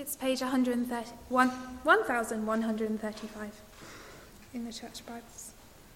It's page 1135 in the Church Bibles.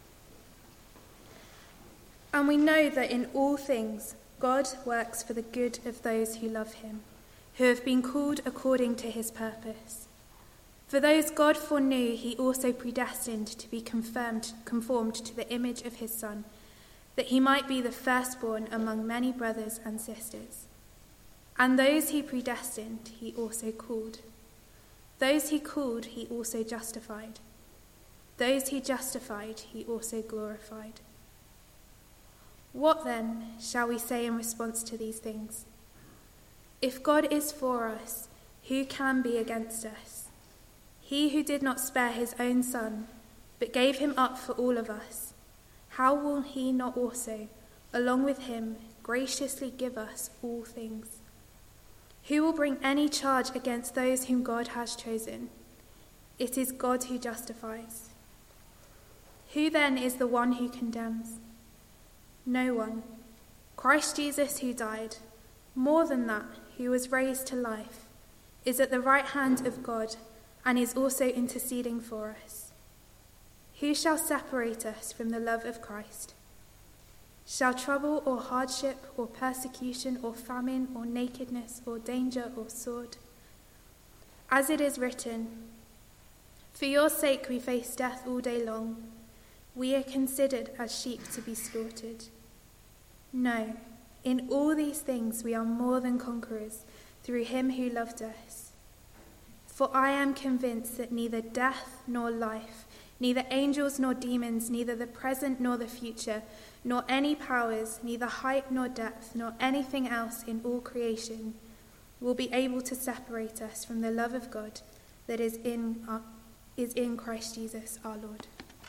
And we know that in all things God works for the good of those who love him, who have been called according to his purpose. For those God foreknew, he also predestined to be conformed to the image of his Son, that he might be the firstborn among many brothers and sisters. And those he predestined, he also called. Those he called, he also justified. Those he justified, he also glorified. What then shall we say in response to these things? If God is for us, who can be against us? He who did not spare his own Son, but gave him up for all of us, how will he not also, along with him, graciously give us all things? Who will bring any charge against those whom God has chosen? It is God who justifies. Who then is the one who condemns? No one. Christ Jesus, who died, more than that, who was raised to life, is at the right hand of God and is also interceding for us. Who shall separate us from the love of Christ? Shall trouble or hardship or persecution or famine or nakedness or danger or sword? As it is written, for your sake we face death all day long. We are considered as sheep to be slaughtered. No, in all these things we are more than conquerors through him who loved us. For I am convinced that neither death nor life, neither angels nor demons, neither the present nor the future, nor any powers, neither height nor depth, nor anything else in all creation will be able to separate us from the love of God that is in Christ Jesus our Lord.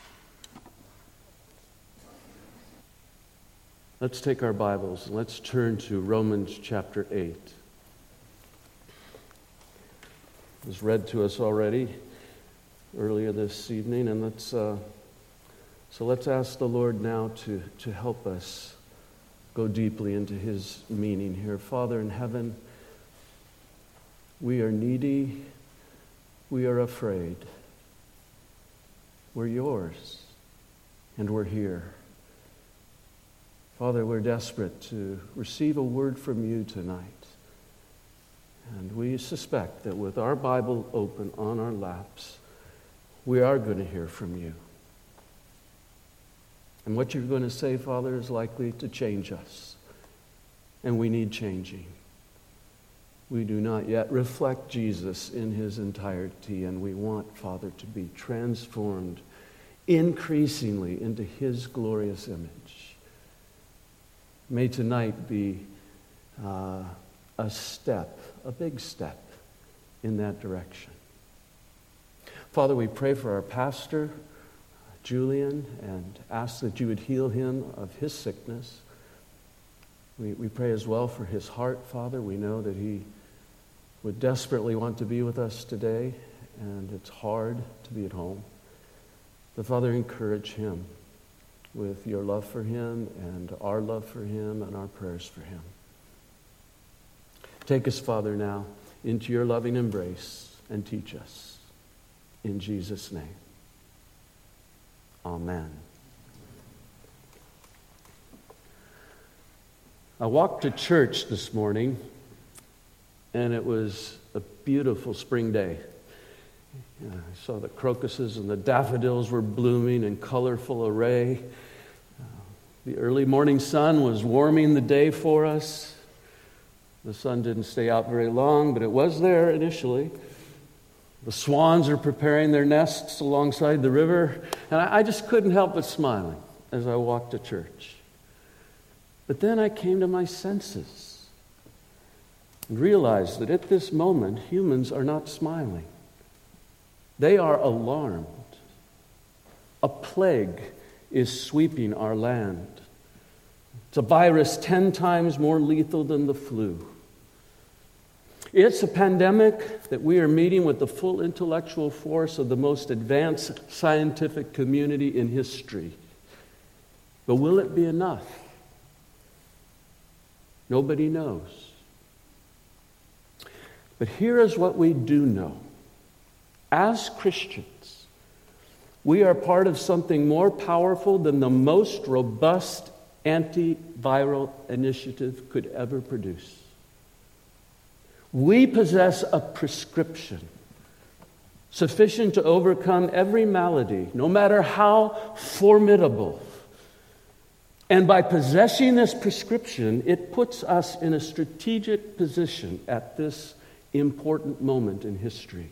Let's take our Bibles and let's turn to Romans chapter 8. It was read to us already earlier this evening, and let's ask the Lord now to help us go deeply into his meaning here. Father in heaven, we are needy, we are afraid. We're yours, and we're here. Father, we're desperate to receive a word from you tonight. And we suspect that with our Bible open on our laps, we are going to hear from you. And what you're going to say, Father, is likely to change us. And we need changing. We do not yet reflect Jesus in his entirety, and we want, Father, to be transformed increasingly into his glorious image. May tonight be a big step in that direction. Father, we pray for our pastor, Julian, and ask that you would heal him of his sickness. We pray as well for his heart, Father. We know that he would desperately want to be with us today, and it's hard to be at home. But Father, encourage him with your love for him and our love for him and our prayers for him. Take us, Father, now into your loving embrace and teach us. In Jesus' name, amen. I walked to church this morning, and it was a beautiful spring day. I saw the crocuses and the daffodils were blooming in colorful array. The early morning sun was warming the day for us. The sun didn't stay out very long, but it was there initially. The swans are preparing their nests alongside the river, and I just couldn't help but smiling as I walked to church. But then I came to my senses and realized that at this moment, humans are not smiling. They are alarmed. A plague is sweeping our land. It's a virus 10 times more lethal than the flu. It's a pandemic that we are meeting with the full intellectual force of the most advanced scientific community in history. But will it be enough? Nobody knows. But here is what we do know. As Christians, we are part of something more powerful than the most robust antiviral initiative could ever produce. We possess a prescription sufficient to overcome every malady, no matter how formidable. And by possessing this prescription, it puts us in a strategic position at this important moment in history.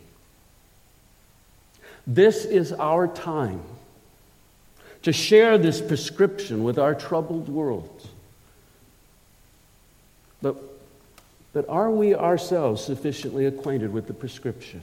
This is our time to share this prescription with our troubled world. But are we ourselves sufficiently acquainted with the prescription?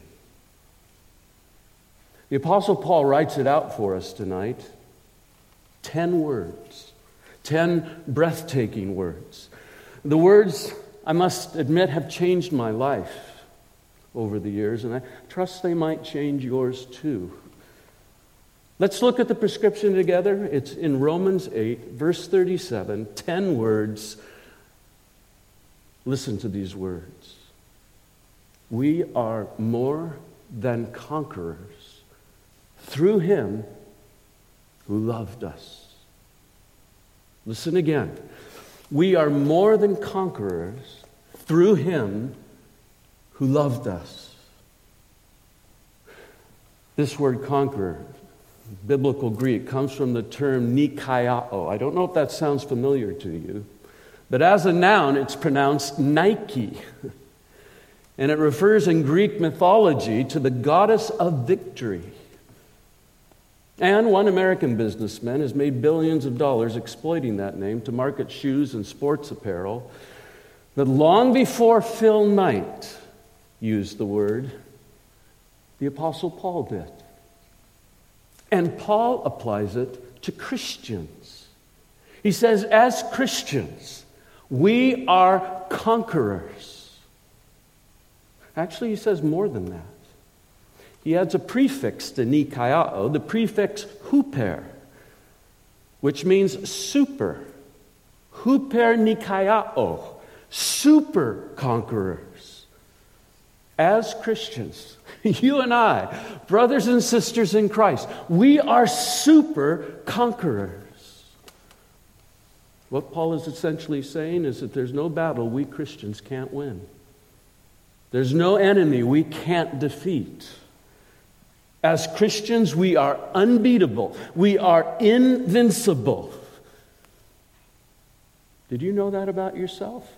The Apostle Paul writes it out for us tonight. 10 words. 10 breathtaking words. The words, I must admit, have changed my life over the years, and I trust they might change yours too. Let's look at the prescription together. It's in Romans 8, verse 37, 10 words. Listen to these words. We are more than conquerors through him who loved us. Listen again. We are more than conquerors through him who loved us. This word conqueror, biblical Greek, comes from the term nikaiao. I don't know if that sounds familiar to you, but as a noun, it's pronounced Nike. And it refers in Greek mythology to the goddess of victory. And one American businessman has made billions of dollars exploiting that name to market shoes and sports apparel. But long before Phil Knight used the word, the Apostle Paul did. And Paul applies it to Christians. He says, as Christians, we are conquerors. Actually, he says more than that. He adds a prefix to nikaiao, the prefix huper, which means super. Huper nikaiao, super conquerors. As Christians, you and I, brothers and sisters in Christ, we are super conquerors. What Paul is essentially saying is that there's no battle we Christians can't win. There's no enemy we can't defeat. As Christians, we are unbeatable. We are invincible. Did you know that about yourself?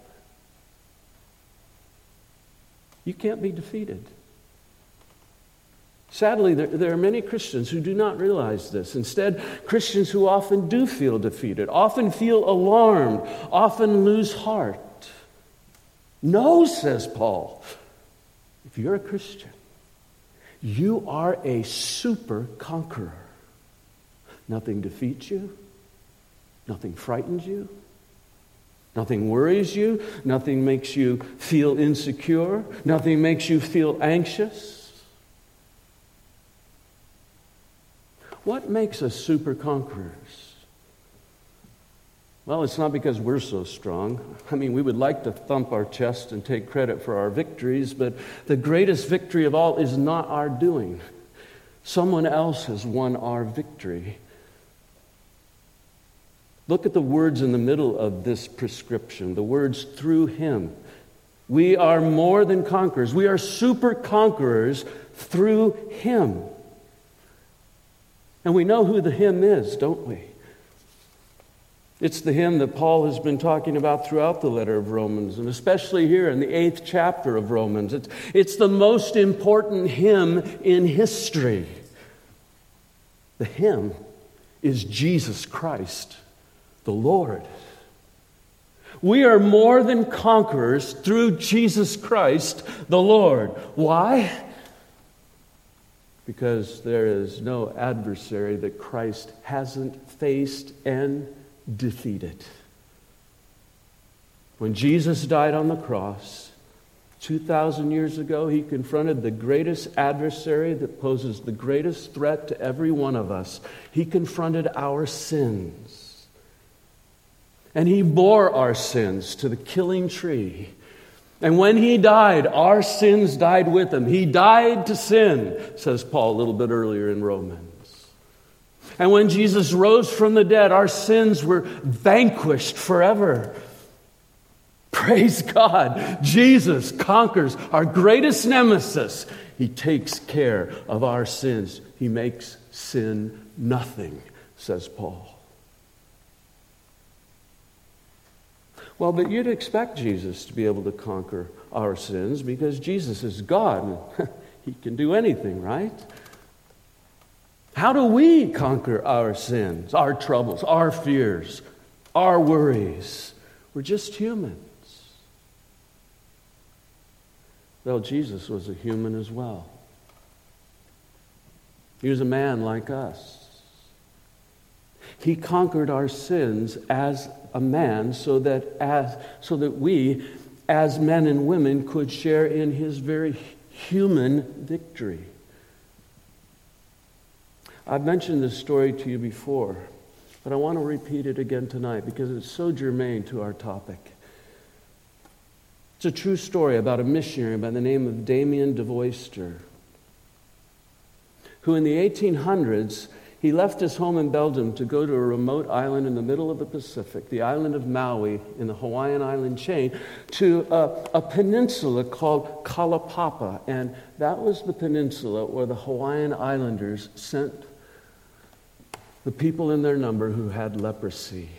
You can't be defeated. Sadly, there are many Christians who do not realize this. Instead, Christians who often do feel defeated, often feel alarmed, often lose heart. No, says Paul, if you're a Christian, you are a super conqueror. Nothing defeats you. Nothing frightens you. Nothing worries you. Nothing makes you feel insecure. Nothing makes you feel anxious. What makes us super conquerors? Well, it's not because we're so strong. I mean, we would like to thump our chest and take credit for our victories, but the greatest victory of all is not our doing. Someone else has won our victory. Look at the words in the middle of this prescription, the words through him. We are more than conquerors. We are super conquerors through him. And we know who the him is, don't we? It's the him that Paul has been talking about throughout the letter of Romans, and especially here in the 8th chapter of Romans. It's the most important hymn in history. The hymn is Jesus Christ, the Lord. We are more than conquerors through Jesus Christ, the Lord. Why? Because there is no adversary that Christ hasn't faced and defeated. When Jesus died on the cross 2,000 years ago, he confronted the greatest adversary that poses the greatest threat to every one of us. He confronted our sins. And he bore our sins to the killing tree. And when he died, our sins died with him. He died to sin, says Paul a little bit earlier in Romans. And when Jesus rose from the dead, our sins were vanquished forever. Praise God. Jesus conquers our greatest nemesis. He takes care of our sins. He makes sin nothing, says Paul. Well, but you'd expect Jesus to be able to conquer our sins because Jesus is God. He can do anything, right? How do we conquer our sins, our troubles, our fears, our worries? We're just humans. Well, Jesus was a human as well. He was a man like us. He conquered our sins as a man so that we, as men and women, could share in his very human victory. I've mentioned this story to you before, but I want to repeat it again tonight because it's so germane to our topic. It's a true story about a missionary by the name of Damien de Voister, who in the 1800s, he left his home in Belgium to go to a remote island in the middle of the Pacific, the island of Maui in the Hawaiian island chain, to a peninsula called Kalapapa. And that was the peninsula where the Hawaiian Islanders sent the people in their number who had leprosy.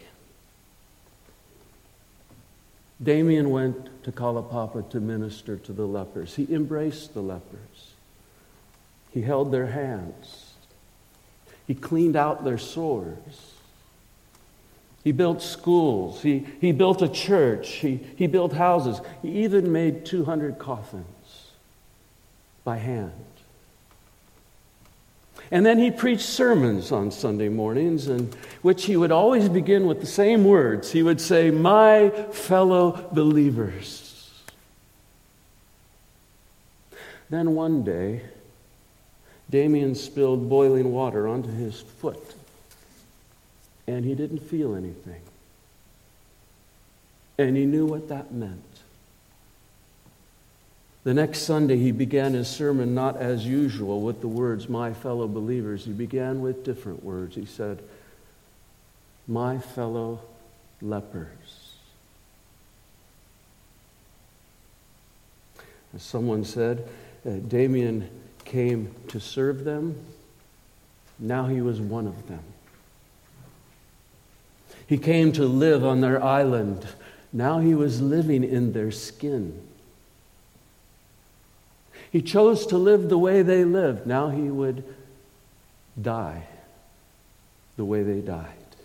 Damien went to Kalapapa to minister to the lepers. He embraced the lepers. He held their hands. He cleaned out their sores. He built schools. He built a church. He built houses. He even made 200 coffins by hand. And then he preached sermons on Sunday mornings, in which he would always begin with the same words. He would say, "My fellow believers." Then one day, Damien spilled boiling water onto his foot, and he didn't feel anything. And he knew what that meant. The next Sunday, he began his sermon not as usual with the words, "My fellow believers." He began with different words. He said, "My fellow lepers." As someone said, Damien came to serve them. Now he was one of them. He came to live on their island. Now he was living in their skin. He chose to live the way they lived. Now he would die the way they died.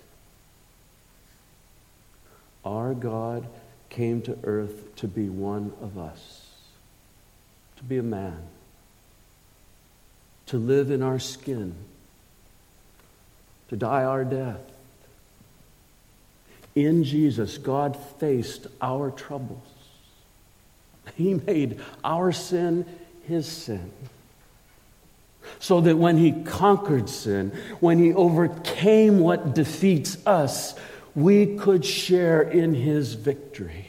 Our God came to earth to be one of us, to be a man, to live in our skin, to die our death. In Jesus, God faced our troubles. He made our sin his sin. So that when he conquered sin, when he overcame what defeats us, we could share in his victory.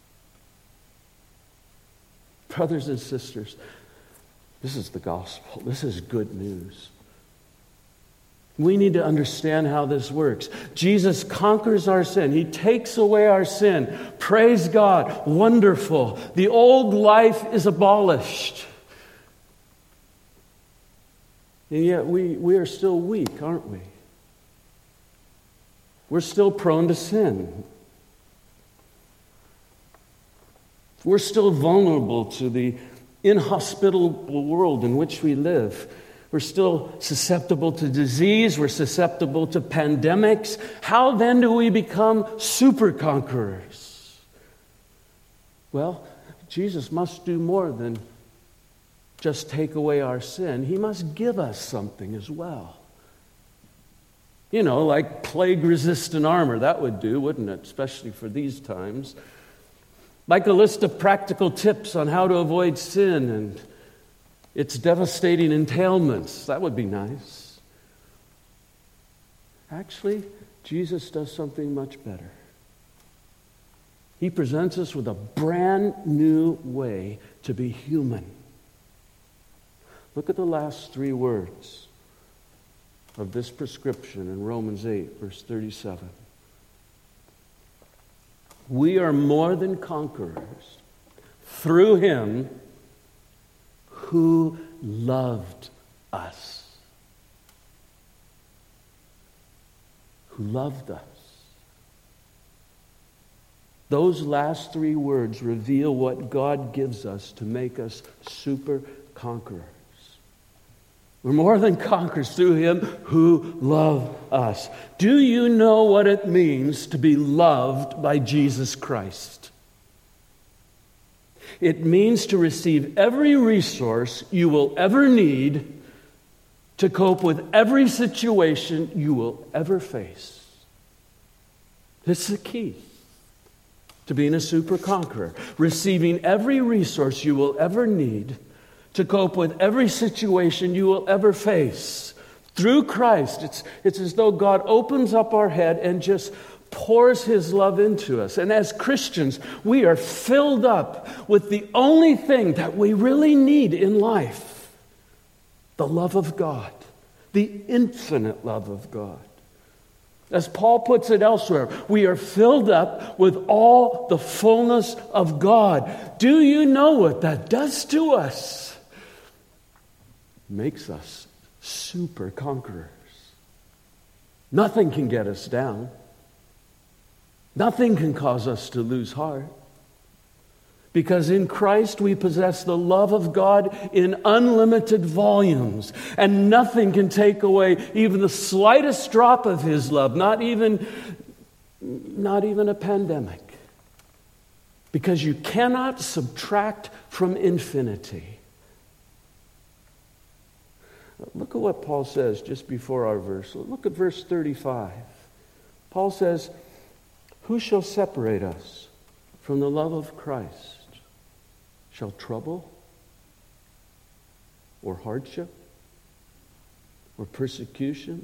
Brothers and sisters, this is the gospel. This is good news. We need to understand how this works. Jesus conquers our sin. He takes away our sin. Praise God. Wonderful. The old life is abolished. And yet we are still weak, aren't we? We're still prone to sin. We're still vulnerable to the inhospitable world in which we live. We're still susceptible to disease. We're susceptible to pandemics. How then do we become super conquerors? Well, Jesus must do more than just take away our sin. He must give us something as well. You know, like plague-resistant armor. That would do, wouldn't it? Especially for these times. Like a list of practical tips on how to avoid sin and its devastating entailments. That would be nice. Actually, Jesus does something much better. He presents us with a brand new way to be human. Look at the last 3 words of this prescription in Romans 8, verse 37. We are more than conquerors through Him who loved us. Who loved us. Those last 3 words reveal what God gives us to make us super conquerors. We're more than conquerors through Him who loved us. Do you know what it means to be loved by Jesus Christ? It means to receive every resource you will ever need to cope with every situation you will ever face. It's the key to being a super conqueror. Receiving every resource you will ever need to cope with every situation you will ever face. Through Christ, it's as though God opens up our head and just pours His love into us. And as Christians, we are filled up with the only thing that we really need in life: the love of God, the infinite love of God. As Paul puts it elsewhere, we are filled up with all the fullness of God. Do you know what that does to us? Makes us super conquerors. Nothing can get us down. Nothing can cause us to lose heart. Because in Christ we possess the love of God in unlimited volumes. And nothing can take away even the slightest drop of His love. Not even a pandemic. Because you cannot subtract from infinity. Look at what Paul says just before our verse. Look at verse 35. Paul says, "Who shall separate us from the love of Christ? Shall trouble, or hardship, or persecution,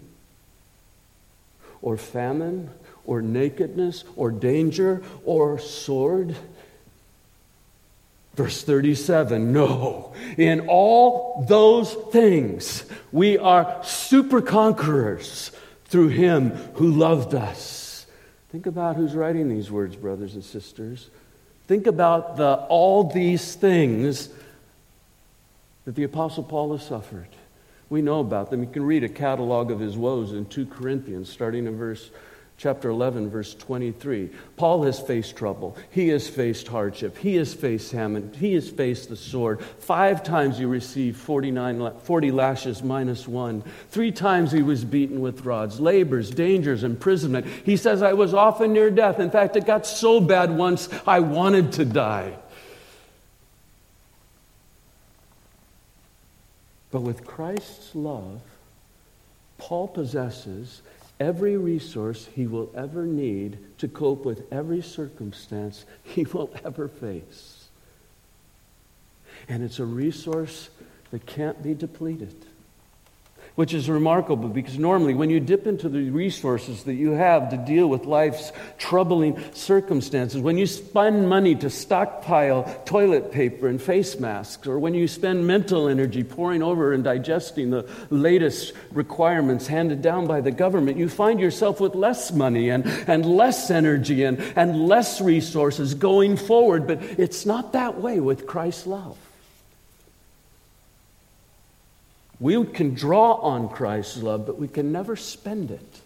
or famine, or nakedness, or danger, or sword?" Verse 37, no. In all those things, we are super conquerors through Him who loved us. Think about who's writing these words, brothers and sisters. Think about all these things that the Apostle Paul has suffered. We know about them. You can read a catalog of his woes in 2 Corinthians, starting in chapter 11, verse 23. Paul has faced trouble. He has faced hardship. He has faced famine. He has faced the sword. 5 times he received 40 lashes minus 1. 3 times he was beaten with rods, labors, dangers, imprisonment. He says, I was often near death. In fact, it got so bad once I wanted to die. But with Christ's love, Paul possesses every resource he will ever need to cope with every circumstance he will ever face. And it's a resource that can't be depleted. Which is remarkable, because normally when you dip into the resources that you have to deal with life's troubling circumstances, when you spend money to stockpile toilet paper and face masks, or when you spend mental energy poring over and digesting the latest requirements handed down by the government, you find yourself with less money and less energy and less resources going forward. But it's not that way with Christ's love. We can draw on Christ's love, but we can never spend it.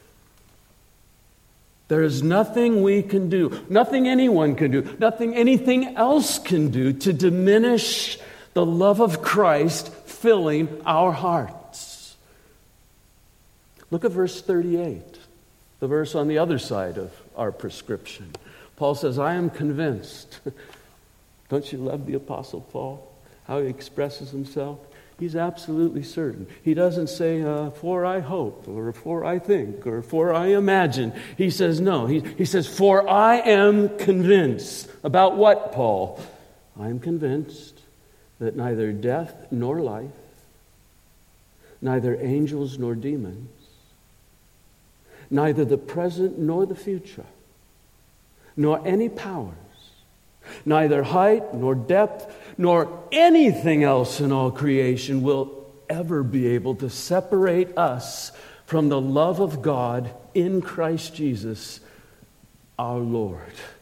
There is nothing we can do, nothing anyone can do, nothing anything else can do to diminish the love of Christ filling our hearts. Look at verse 38, the verse on the other side of our prescription. Paul says, I am convinced. Don't you love the Apostle Paul? How he expresses himself? He's absolutely certain. He doesn't say, for I hope, or for I think, or for I imagine. He says, no. He says, for I am convinced. About what, Paul? I am convinced that neither death nor life, neither angels nor demons, neither the present nor the future, nor any powers, neither height nor depth, nor anything else in all creation will ever be able to separate us from the love of God in Christ Jesus, our Lord.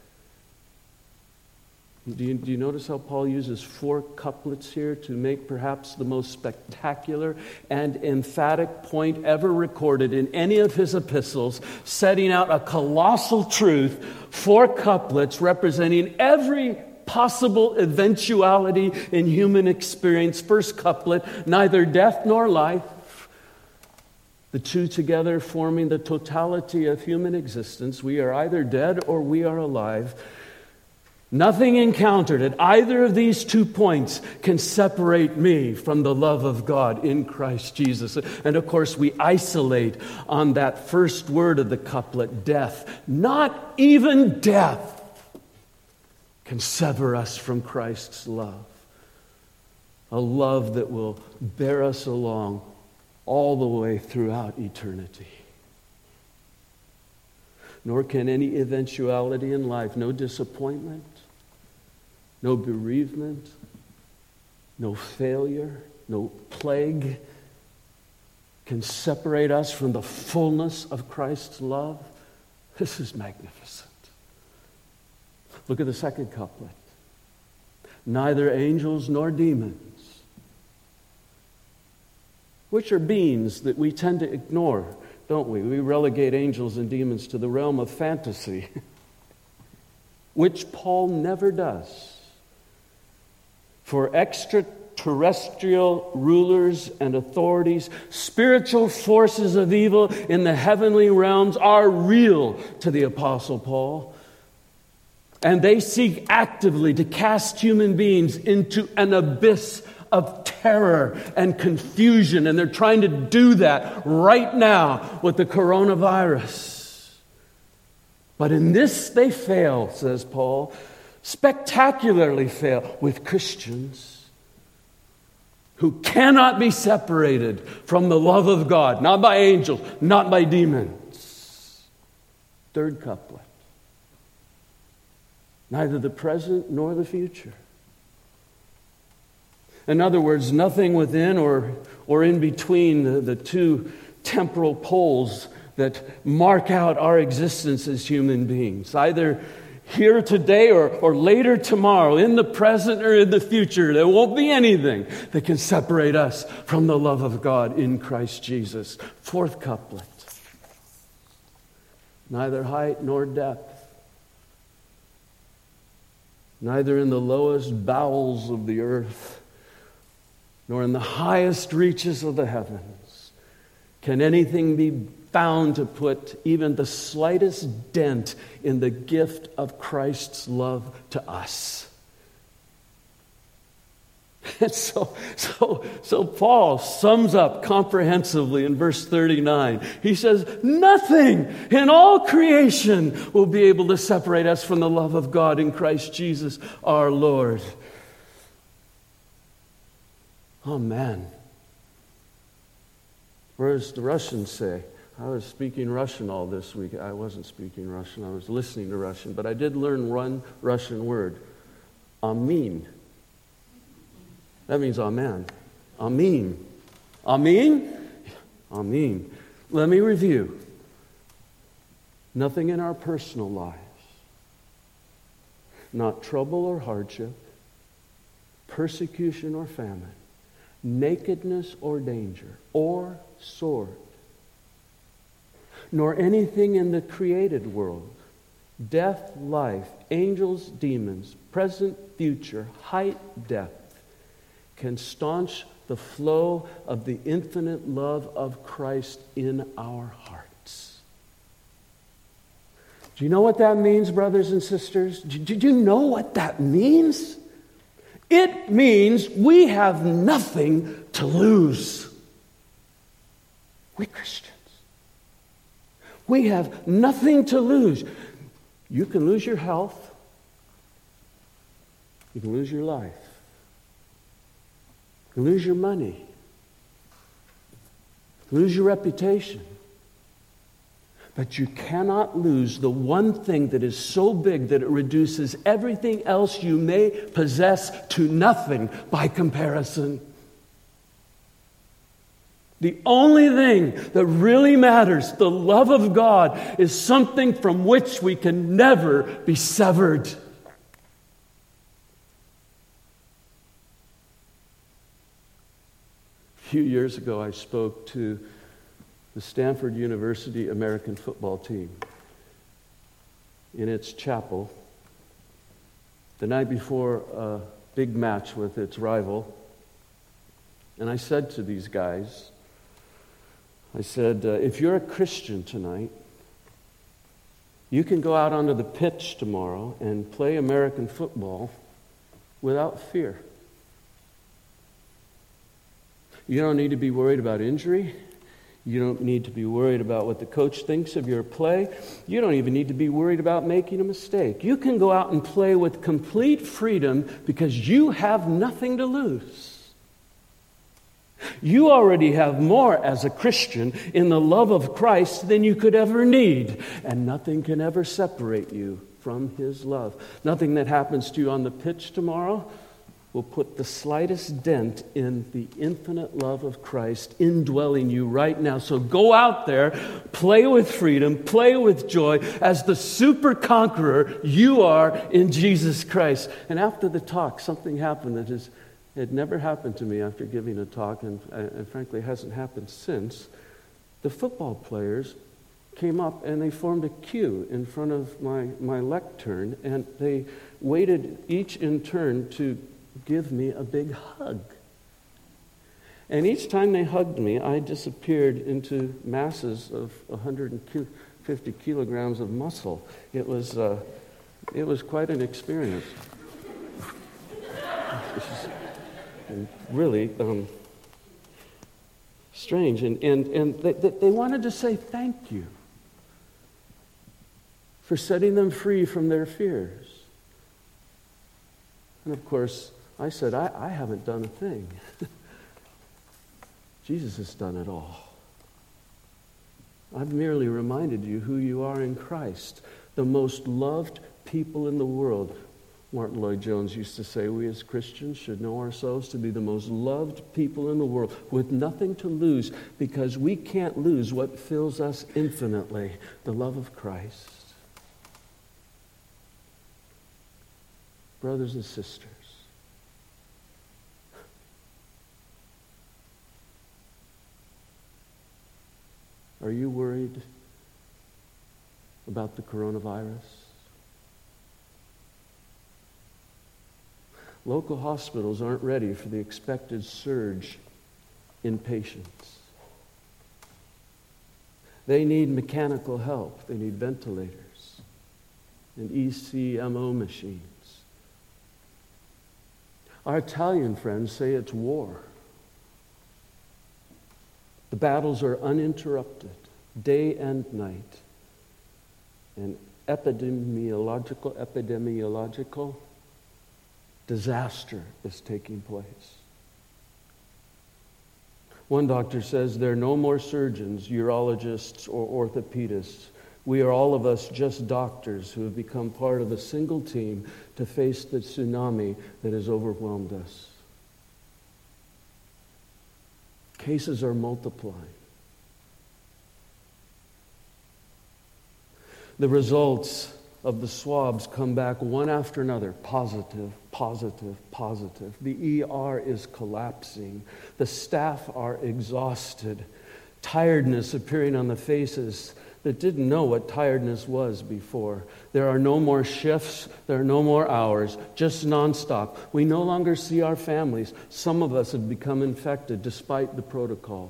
Do you notice how Paul uses 4 couplets here to make perhaps the most spectacular and emphatic point ever recorded in any of his epistles, setting out a colossal truth, 4 couplets representing every possible eventuality in human experience. First couplet, neither death nor life, the two together forming the totality of human existence. We are either dead or we are alive. Nothing encountered at either of these 2 points can separate me from the love of God in Christ Jesus. And of course, we isolate on that first word of the couplet, death. Not even death can sever us from Christ's love. A love that will bear us along all the way throughout eternity. Nor can any eventuality in life, no disappointment, no bereavement, no failure, no plague can separate us from the fullness of Christ's love. This is magnificent. Look at the second couplet. Neither angels nor demons, which are beings that we tend to ignore, don't we? We relegate angels and demons to the realm of fantasy, which Paul never does. For extraterrestrial rulers and authorities, spiritual forces of evil in the heavenly realms are real to the Apostle Paul. And they seek actively to cast human beings into an abyss of terror and confusion. And they're trying to do that right now with the coronavirus. But in this they fail, says Paul. Spectacularly fail with Christians who cannot be separated from the love of God, not by angels, not by demons. Third couplet. Neither the present nor the future. In other words, nothing within or in between the 2 temporal poles that mark out our existence as human beings. Either here today or later tomorrow, in the present or in the future, there won't be anything that can separate us from the love of God in Christ Jesus. Fourth couplet. Neither height nor depth, neither in the lowest bowels of the earth, nor in the highest reaches of the heavens, can anything be found to put even the slightest dent in the gift of Christ's love to us. And so Paul sums up comprehensively in verse 39. He says, nothing in all creation will be able to separate us from the love of God in Christ Jesus our Lord. Oh man. What does the Russians say? I was speaking Russian all this week. I wasn't speaking Russian. I was listening to Russian. But I did learn one Russian word. Amin. That means amen. Amin. Amin? Amin. Let me review. Nothing in our personal lives, not trouble or hardship, persecution or famine, nakedness or danger, or sword, nor anything in the created world, death, life, angels, demons, present, future, height, depth, can staunch the flow of the infinite love of Christ in our hearts. Do you know what that means, brothers and sisters? Do you know what that means? It means we have nothing to lose. We Christians. We have nothing to lose. You can lose your health. You can lose your life. You can lose your money. Lose your reputation. But you cannot lose the one thing that is so big that it reduces everything else you may possess to nothing by comparison. The only thing that really matters, the love of God, is something from which we can never be severed. A few years ago, I spoke to the Stanford University American football team in its chapel the night before a big match with its rival. And I said to these guys, I said, if you're a Christian tonight, you can go out onto the pitch tomorrow and play American football without fear. You don't need to be worried about injury. You don't need to be worried about what the coach thinks of your play. You don't even need to be worried about making a mistake. You can go out and play with complete freedom because you have nothing to lose. You already have more as a Christian in the love of Christ than you could ever need, and nothing can ever separate you from His love. Nothing that happens to you on the pitch tomorrow will put the slightest dent in the infinite love of Christ indwelling you right now. So go out there, play with freedom, play with joy. As the super conqueror you are in Jesus Christ. And after the talk, something happened that had never happened to me after giving a talk, and frankly hasn't happened since. The football players came up and they formed a queue in front of my lectern, and they waited each in turn to give me a big hug. And each time they hugged me, I disappeared into masses of 150 kilograms of muscle. It was quite an experience. And really strange. And they wanted to say thank you for setting them free from their fears. And of course, I said, I haven't done a thing. Jesus has done it all. I've merely reminded you who you are in Christ, the most loved people in the world. Martin Lloyd-Jones used to say, we as Christians should know ourselves to be the most loved people in the world with nothing to lose, because we can't lose what fills us infinitely, the love of Christ. Brothers and sisters, are you worried about the coronavirus? Local hospitals aren't ready for the expected surge in patients. They need mechanical help. They need ventilators and ECMO machines. Our Italian friends say it's war. The battles are uninterrupted, day and night. And epidemiological disaster is taking place. One doctor says there are no more surgeons, urologists, or orthopedists. We are all of us just doctors who have become part of a single team to face the tsunami that has overwhelmed us. Cases are multiplying. The results of the swabs come back one after another, positive, positive, positive. The ER is collapsing. The staff are exhausted. Tiredness appearing on the faces that didn't know what tiredness was before. There are no more shifts. There are no more hours, just nonstop. We no longer see our families. Some of us have become infected despite the protocols.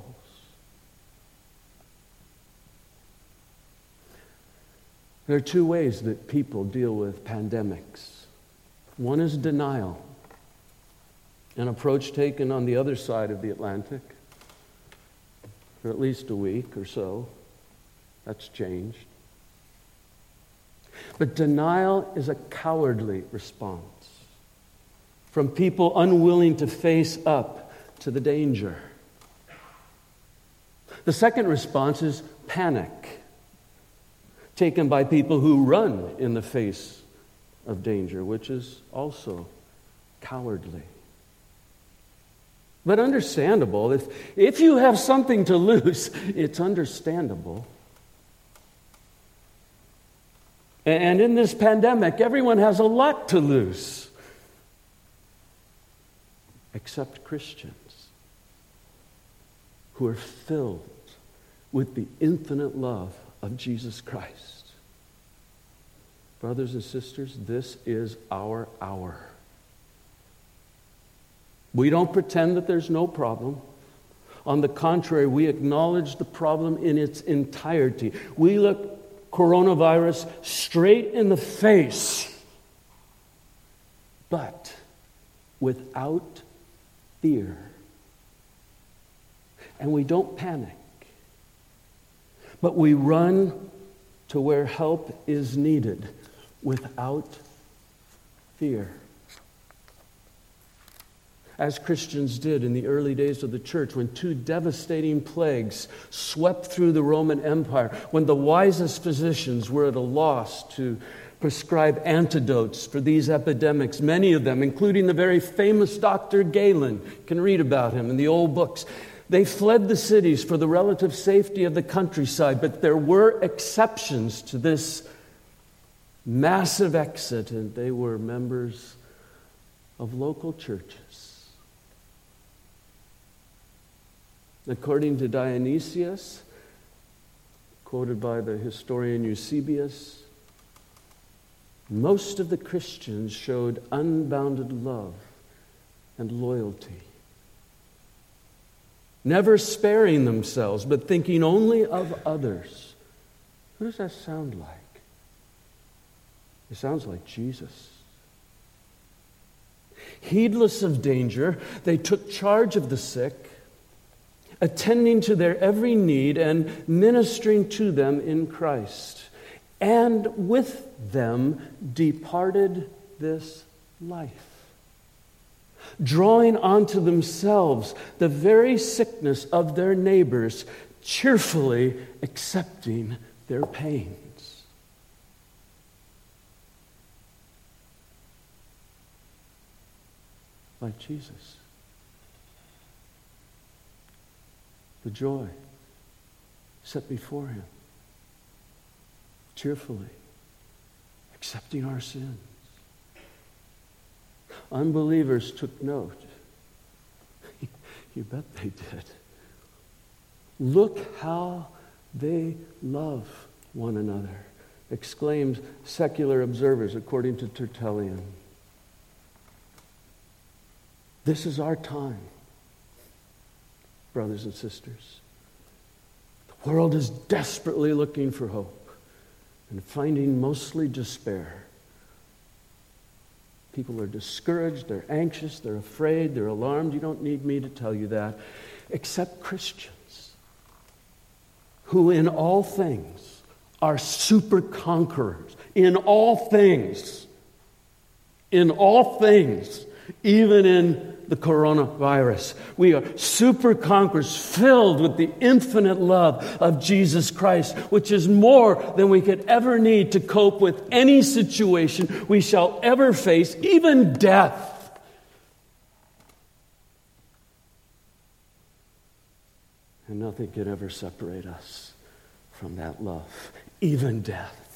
There are two ways that people deal with pandemics. One is denial, an approach taken on the other side of the Atlantic for at least a week or so. That's changed. But denial is a cowardly response from people unwilling to face up to the danger. The second response is panic. taken by people who run in the face of danger, which is also cowardly. But understandable. If you have something to lose, it's understandable. And in this pandemic, everyone has a lot to lose, except Christians who are filled with the infinite love of Jesus Christ. Brothers and sisters, this is our hour. We don't pretend that there's no problem. On the contrary, we acknowledge the problem in its entirety. We look coronavirus straight in the face, but without fear. And we don't panic, but we run to where help is needed without fear. As Christians did in the early days of the church, when two devastating plagues swept through the Roman Empire, when the wisest physicians were at a loss to prescribe antidotes for these epidemics, many of them, including the very famous Dr. Galen, you can read about him in the old books. They fled the cities for the relative safety of the countryside, but there were exceptions to this massive exit, and they were members of local churches. According to Dionysius, quoted by the historian Eusebius, most of the Christians showed unbounded love and loyalty, never sparing themselves, but thinking only of others. Who does that sound like? It sounds like Jesus. Heedless of danger, they took charge of the sick, attending to their every need and ministering to them in Christ. And with them departed this life, drawing onto themselves the very sickness of their neighbors, cheerfully accepting their pains. Like Jesus. The joy set before him, cheerfully accepting our sins. Unbelievers took note. You bet they did. Look how they love one another, exclaimed secular observers according to Tertullian. This is our time, brothers and sisters. The world is desperately looking for hope and finding mostly despair. People are discouraged, they're anxious, they're afraid, they're alarmed. You don't need me to tell you that. Except Christians, who in all things are super conquerors. In all things, even in the coronavirus. We are super conquerors, filled with the infinite love of Jesus Christ, which is more than we could ever need to cope with any situation we shall ever face, even death. And nothing can ever separate us from that love, even death.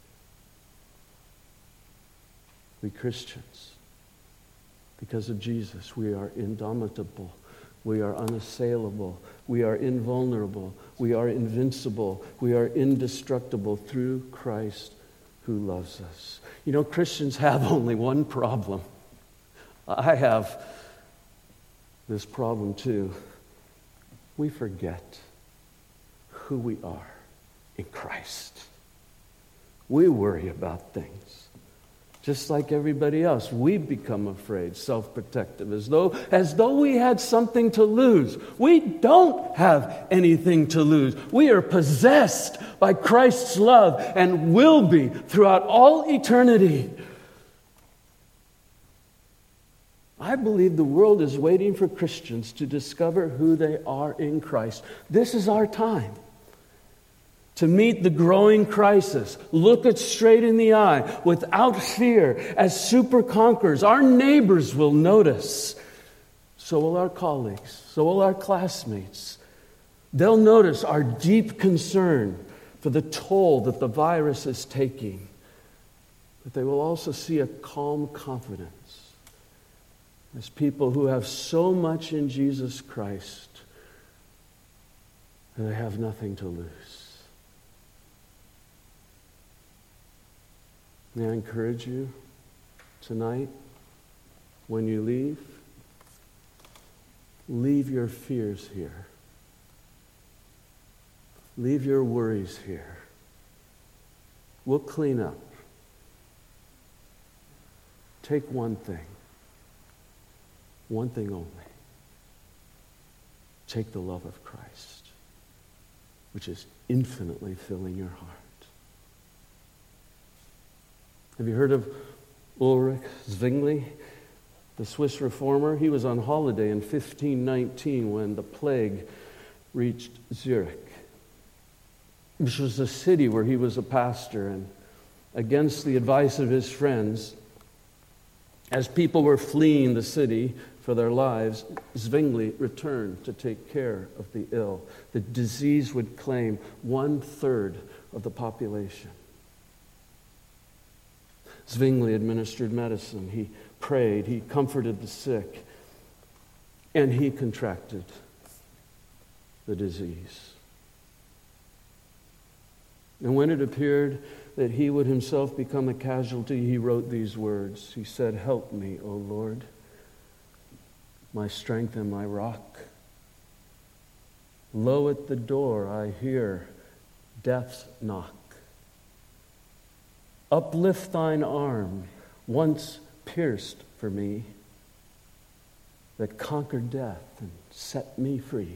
We Christians, because of Jesus, we are indomitable. We are unassailable. We are invulnerable. We are invincible. We are indestructible through Christ who loves us. You know, Christians have only one problem. I have this problem too. We forget who we are in Christ. We worry about things. Just like everybody else, we become afraid, self-protective, as though we had something to lose. We don't have anything to lose. We are possessed by Christ's love and will be throughout all eternity. I believe the world is waiting for Christians to discover who they are in Christ. This is our time to meet the growing crisis, look it straight in the eye without fear as super conquerors. Our neighbors will notice. So will our colleagues. So will our classmates. They'll notice our deep concern for the toll that the virus is taking. But they will also see a calm confidence as people who have so much in Jesus Christ and they have nothing to lose. May I encourage you tonight, when you leave your fears here. Leave your worries here. We'll clean up. Take one thing only. Take the love of Christ, which is infinitely filling your heart. Have you heard of Ulrich Zwingli, the Swiss reformer? He was on holiday in 1519 when the plague reached Zurich, which was a city where he was a pastor. And against the advice of his friends, as people were fleeing the city for their lives, Zwingli returned to take care of the ill. The disease would claim 1/3 of the population. Zwingli administered medicine. He prayed. He comforted the sick. And he contracted the disease. And when it appeared that he would himself become a casualty, he wrote these words. He said, "Help me, O Lord, my strength and my rock. Lo, at the door I hear death's knock. Uplift thine arm, once pierced for me, that conquered death and set me free.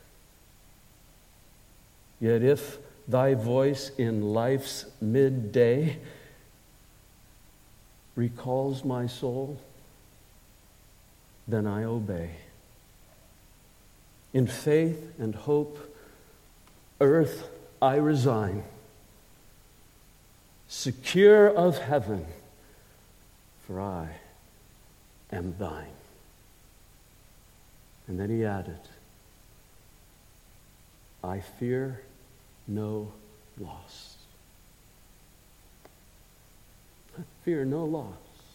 Yet if thy voice in life's midday recalls my soul, then I obey. In faith and hope, earth I resign, secure of heaven, for I am thine." And then he added, "I fear no loss." I fear no loss.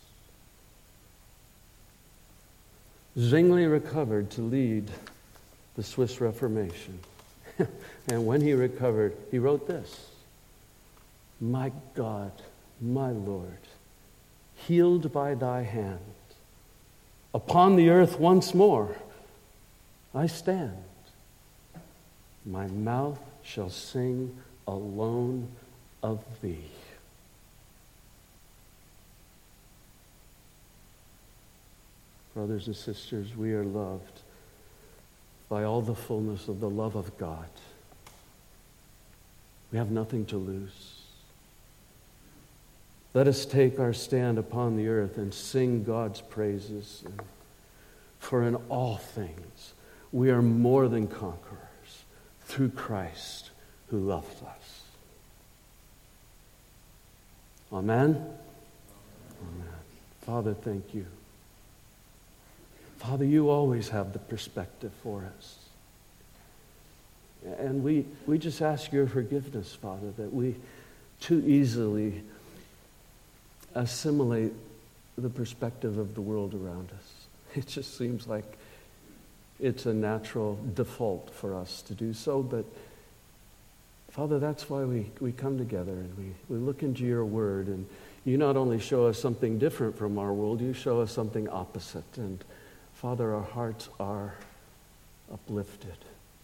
Zwingli recovered to lead the Swiss Reformation. And when he recovered, he wrote this: "My God, my Lord, healed by thy hand, upon the earth once more I stand. My mouth shall sing alone of thee." Brothers and sisters, we are loved by all the fullness of the love of God. We have nothing to lose. Let us take our stand upon the earth and sing God's praises. For in all things we are more than conquerors through Christ who loved us. Amen? Amen. Father, thank you. Father, you always have the perspective for us. And we just ask your forgiveness, Father, that we too easily assimilate the perspective of the world around us. It just seems like it's a natural default for us to do so, but Father, that's why we come together and we look into your word, and you not only show us something different from our world, you show us something opposite. And Father, our hearts are uplifted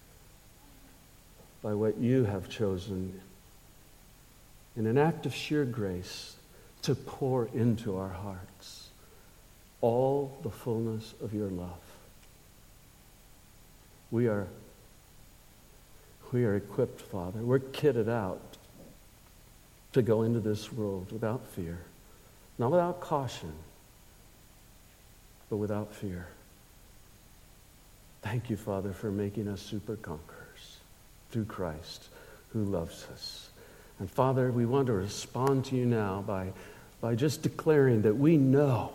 by what you have chosen in an act of sheer grace to pour into our hearts all the fullness of your love. We are equipped, Father. We're kitted out to go into this world without fear. Not without caution, but without fear. Thank you, Father, for making us super conquerors through Christ who loves us. And Father, we want to respond to you now by just declaring that we know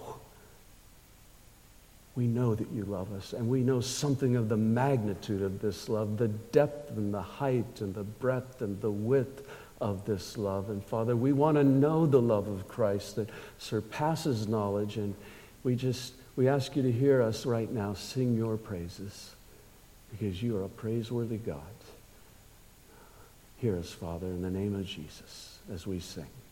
that you love us, and we know something of the magnitude of this love, the depth and the height and the breadth and the width of this love. And Father, we want to know the love of Christ that surpasses knowledge, and we ask you to hear us right now sing your praises, because you are a praiseworthy God. Hear us, Father, in the name of Jesus, as we sing.